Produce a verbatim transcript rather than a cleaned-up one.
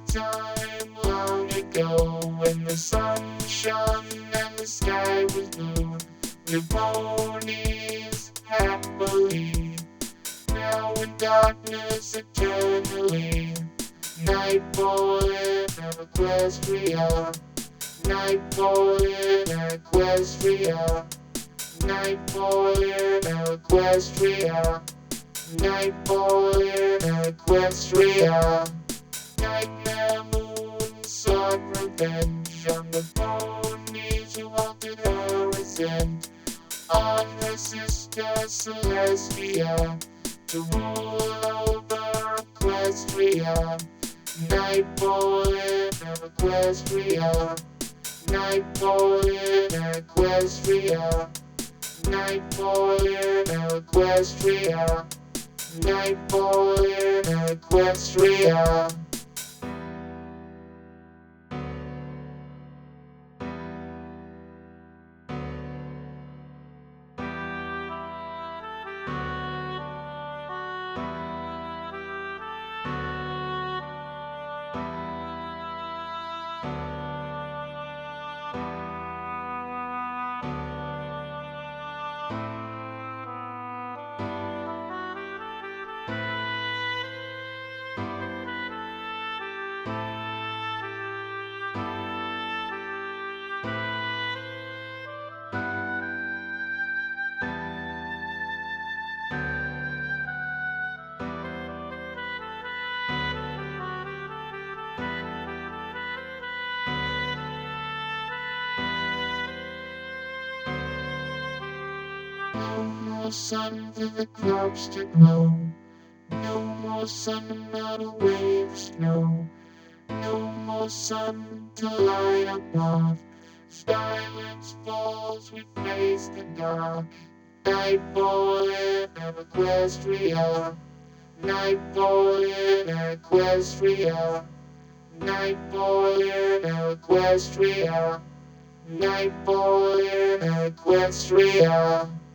time long ago, when the sun shone and the sky was blue, the ponies happily, now in darkness eternally. Napoleon of Equestria, Napoleon of Equestria, Napoleon of Equestria, Napoleon of Equestria. Nightmare moon sought revenge on the ponies who altered her ascent, on her sister Celestia, to rule over Equestria. Napoleon of Equestria, Napoleon of Equestria, Napoleon of Equestria, Napoleon of Equestria. No more sun for the crops to grow, no more sun on a wave of snow, no more sun to light up path. Silence falls, we face the dark. Napoleon of Equestria, Napoleon of Equestria, Napoleon of Equestria, Napoleon of Equestria.